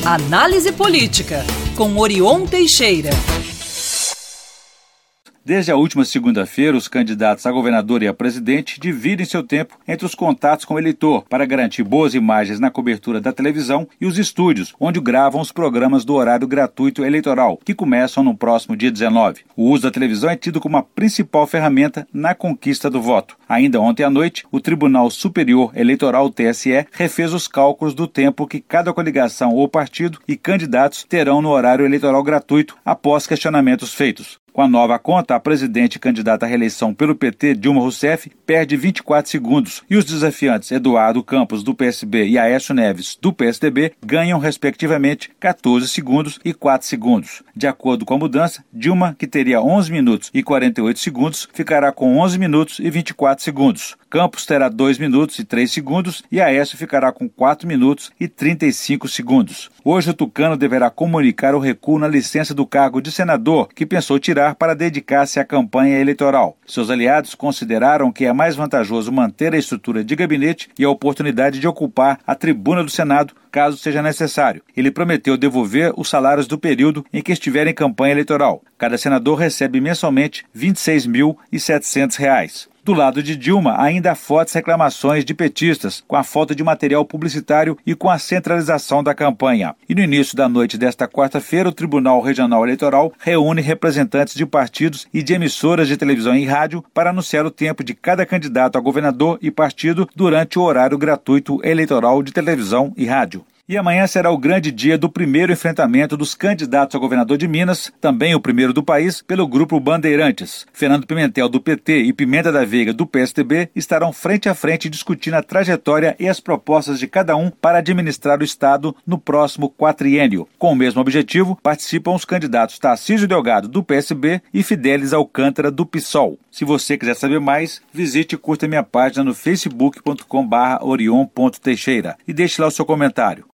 Análise Política, com Orion Teixeira. Desde a última segunda-feira, os candidatos a governador e a presidente dividem seu tempo entre os contatos com o eleitor para garantir boas imagens na cobertura da televisão e os estúdios, onde gravam os programas do horário gratuito eleitoral, que começam no próximo dia 19. O uso da televisão é tido como a principal ferramenta na conquista do voto. Ainda ontem à noite, o Tribunal Superior Eleitoral, TSE, refez os cálculos do tempo que cada coligação ou partido e candidatos terão no horário eleitoral gratuito após questionamentos feitos. Com a nova conta, a presidente e candidata à reeleição pelo PT, Dilma Rousseff, perde 24 segundos e os desafiantes Eduardo Campos, do PSB, e Aécio Neves, do PSDB, ganham, respectivamente, 14 segundos e 4 segundos. De acordo com a mudança, Dilma, que teria 11 minutos e 48 segundos, ficará com 11 minutos e 24 segundos. Campos terá 2 minutos e 3 segundos e Aécio ficará com 4 minutos e 35 segundos. Hoje, o tucano deverá comunicar o recuo na licença do cargo de senador, que pensou tirar para dedicar-se à campanha eleitoral. Seus aliados consideraram que é mais vantajoso manter a estrutura de gabinete e a oportunidade de ocupar a tribuna do Senado, caso seja necessário. Ele prometeu devolver os salários do período em que estiver em campanha eleitoral. Cada senador recebe mensalmente R$ 26.700. Do lado de Dilma, ainda há fortes reclamações de petistas com a falta de material publicitário e com a centralização da campanha. E no início da noite desta quarta-feira, o Tribunal Regional Eleitoral reúne representantes de partidos e de emissoras de televisão e rádio para anunciar o tempo de cada candidato a governador e partido durante o horário gratuito eleitoral de televisão e rádio. E amanhã será o grande dia do primeiro enfrentamento dos candidatos a governador de Minas, também o primeiro do país, pelo Grupo Bandeirantes. Fernando Pimentel, do PT, e Pimenta da Veiga, do PSDB, estarão frente a frente discutindo a trajetória e as propostas de cada um para administrar o Estado no próximo quatriênio. Com o mesmo objetivo, participam os candidatos Tarcísio Delgado, do PSB, e Fidelis Alcântara, do PSOL. Se você quiser saber mais, visite e curta minha página no facebook.com/orion.teixeira e deixe lá o seu comentário.